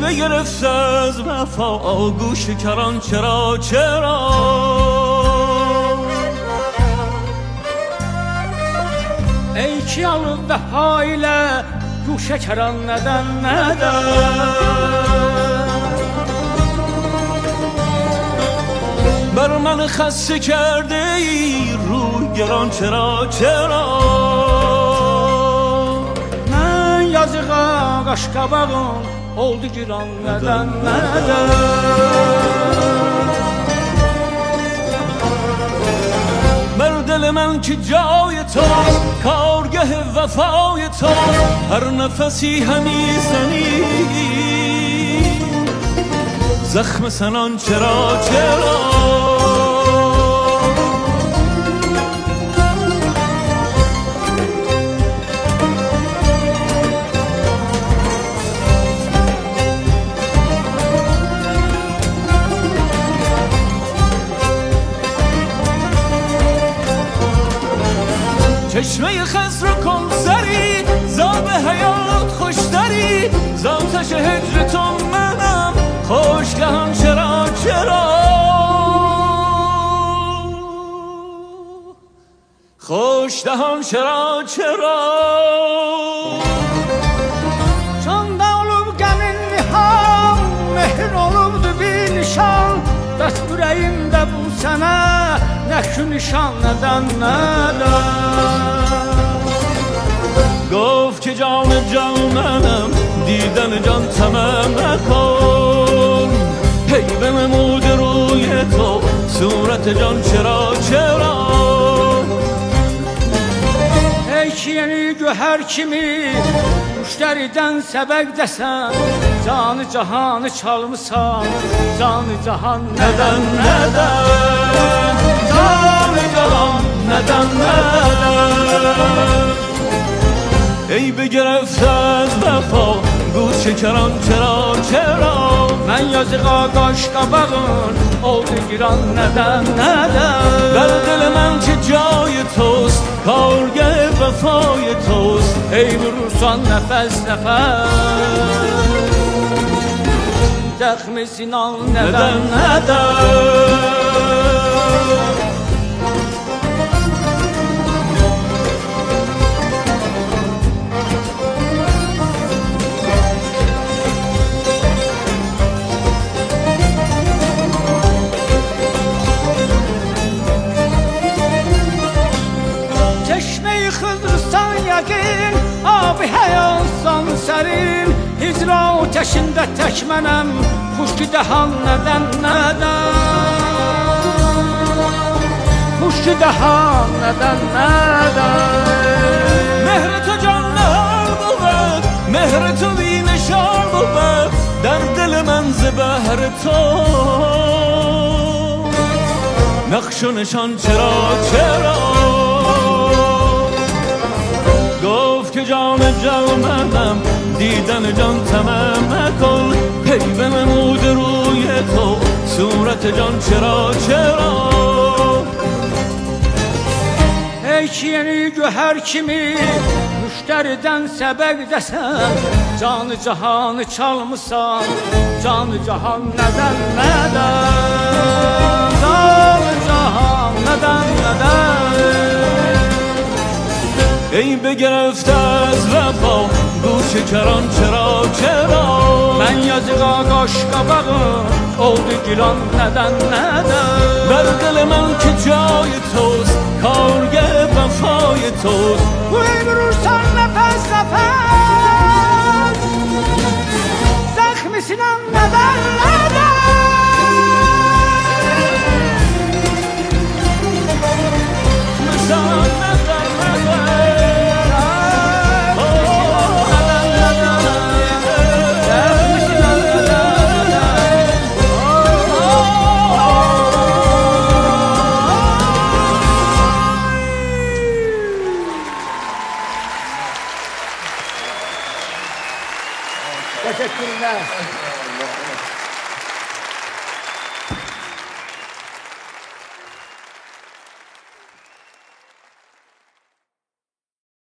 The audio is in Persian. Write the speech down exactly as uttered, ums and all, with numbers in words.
بگرفت از وفا گوش کران چرا چرا ey ki alıb vəfa ilə guşə kəran nədən nədən بر من خسته کرده ای روی گران چرا چرا من yazığa qaş qabağım oldu giran nədən nədən بر دل من که جای تو کارگه وفای تو هر نفسی همی زنی زخم سنان چرا چرا چشمه خضر کن سری زاب حیات خوشتری زاتش هجر تو منم خوشگهم چرا چرا خوشدهم چرا چرا Can olub qəmin niham mehr olubdu bir nişan Bəs ürəyimdə bu sənə nə şu nişan nədən nədən گفت که جان جانم دیدن جان تمام نکن هی بنمود روی تو صورت جان چرا چرا Ey ki yeni göhər kimi müştəridən səbəq desən Canı cahanı çalmısan Canı cahan neden neden canı cahan neden neden ای بگرفت از وفا گوش کران چرا چرا Mən yazığa qaş qabağın oldu giran nədən nədən در دل من که جای توست کارگه وفای توست Ey vurursan nəfəs nəfəs Dəxmi sinan nədən neden neden Çeşme-i Xızrıstan yəqin Abi həyatsan sərin Hicra ateşində tək mənəm Xuşki dəhan nədən nədən Xuşki dəhan nədən nədən مهر تو جان نهار بود مهر تو بی نشان بود در دل من ز بهر تو نقش و نشان چرا چرا گفت که جان جانم دیدن جان تمام نکن هی بنمود روی تو صورت جان چرا چرا Ey ki yeni göhər kimi müştəridən səbəq desən Canı cahanı çalmısan Canı cahan nədən nədən Canı cahan nədən nədən ای بگرفت از وفا گوش کران چرا چرا Mən yazığa qaş qabağın oldu giran nədən nədən در دل من که جای توست کارگه وفای توست Ey vurursan nəfəs nəfəs Zəxmi sinan nədən nədən مثلا نظر Teşekkürler.